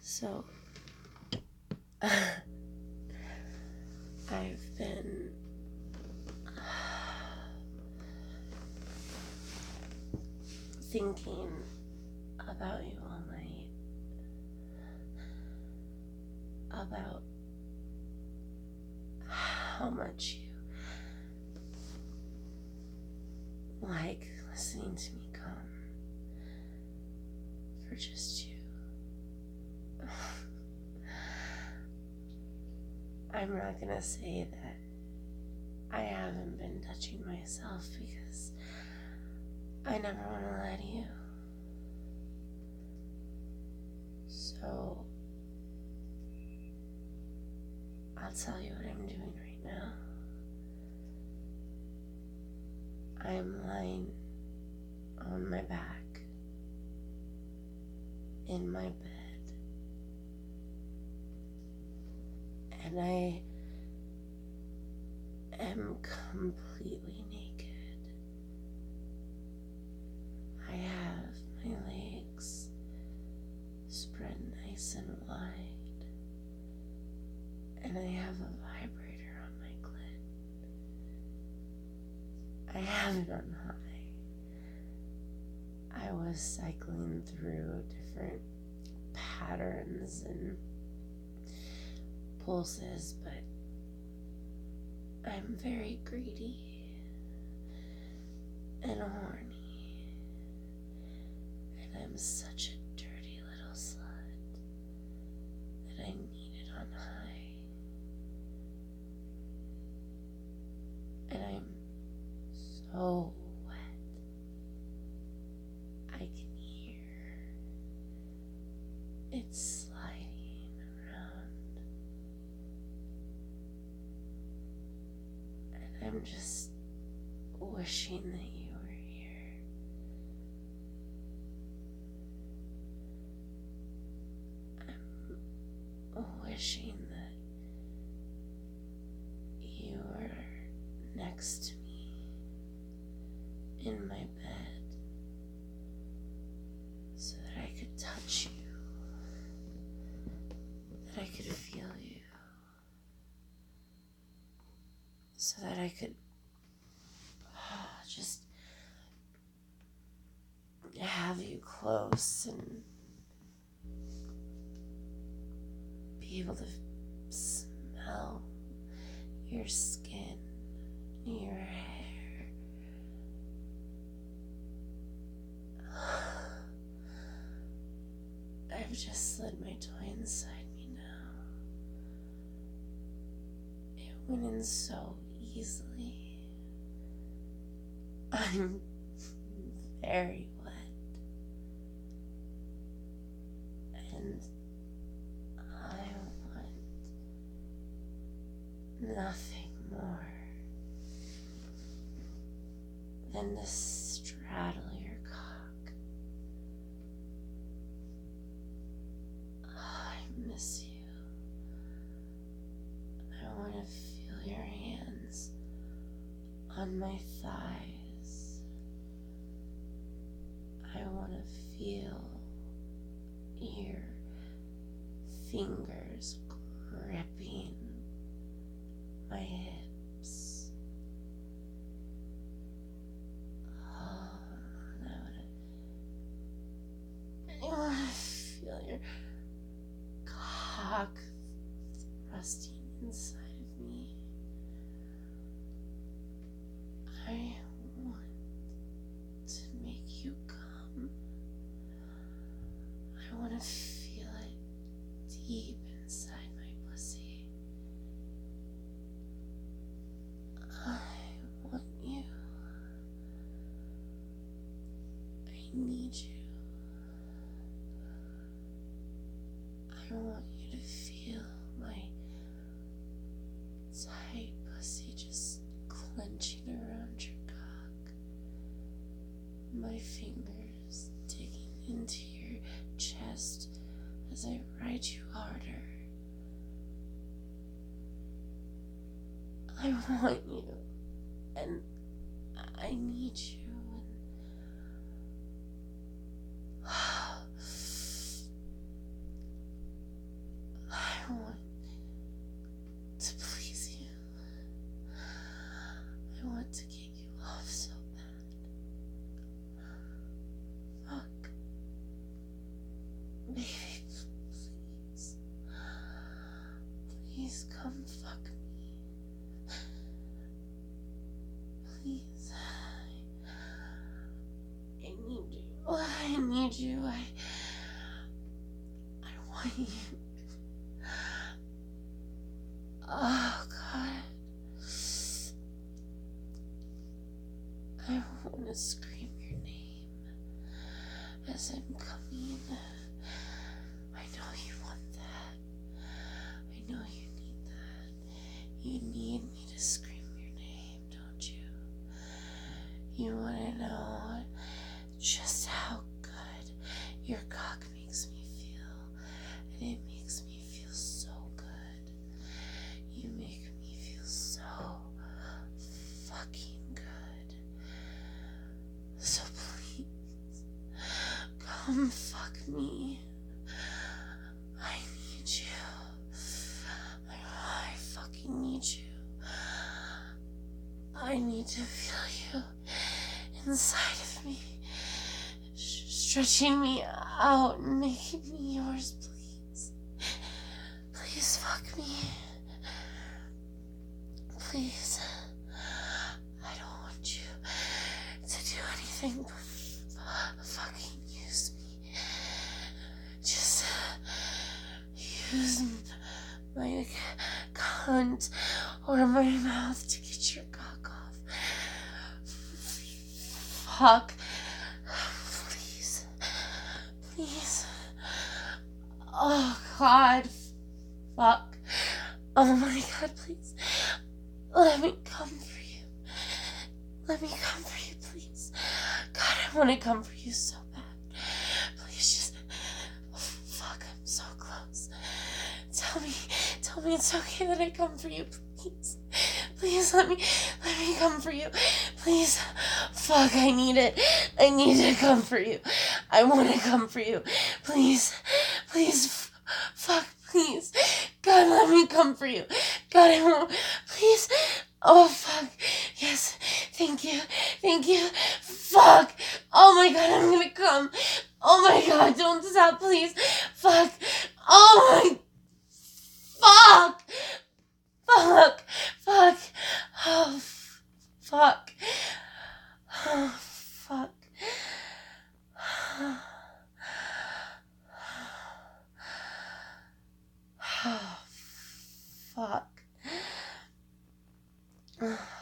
So, I've been thinking about you all night, about how much you like listening to me come for just you. I'm not gonna say that I haven't been touching myself because I never want to lie to you. So, I'll tell you what I'm doing right now. I'm lying on my back in my bed, and I am completely naked. I have my legs spread nice and wide, and I have a vibrator on my clit. I have it on high. I was cycling through different patterns and pulses, but I'm very greedy and horny, and I'm such a dirty little slut that I need it on high. And I'm so wet, I can hear it sliding around, and I'm just wishing that you were here. I'm wishing that you were next to me in my bed so that I could touch you, that I could feel you, so that I could just have you close and be able to smell your skin, your hair. I've just slid my toy inside me now. It went in so easily. I'm very wet, and I want nothing more than to straddle your cock. Oh, I miss you. I want to feel your hands on my thighs. I want to feel your fingers gripping my hips. Oh, and I want to feel your cock thrusting inside of me. I want to make you come. I want to feel it deep inside my pussy. I want you. I need you. I want you to feel my tight pussy just clenching around your cock. My fingers digging into your chest as I ride you harder. I want you, and I need you. Please come fuck me. Please. I need you. I need you. I want you. Oh, God. I want to scream your name as I'm coming. I know you want that. I know you need that. You need me to scream your name, don't you? You want to know just how good your cock makes me feel. And it makes me feel so good. You make me feel so fucking good. So please, come fuck me. I need you. I fucking need you. I need to feel you inside of me, stretching me out and making me yours, please. Please fuck me. Please. I don't want you to do anything but fucking use me. Just use my cunt or my mouth to get your cock off. Fuck. Please. Please. Oh, God. Fuck. Oh, my God, please. Let me come for you. Let me come for you, please. God, I want to come for you so bad. Please just... Fuck, I'm so close. Tell me it's okay that I come for you, please. Please let me come for you. Please. Fuck, I need it. I need to come for you. I want to come for you. Please. Please. Fuck, please. God, let me come for you. God, I won't. Please. Oh, fuck. Yes. Thank you. Thank you. Fuck. Oh my God, I'm gonna come. Oh my God, don't stop, please. Fuck. Oh my. Fuck. Fuck. Fuck. Oh, fuck. Oh, fuck. Oh, fuck.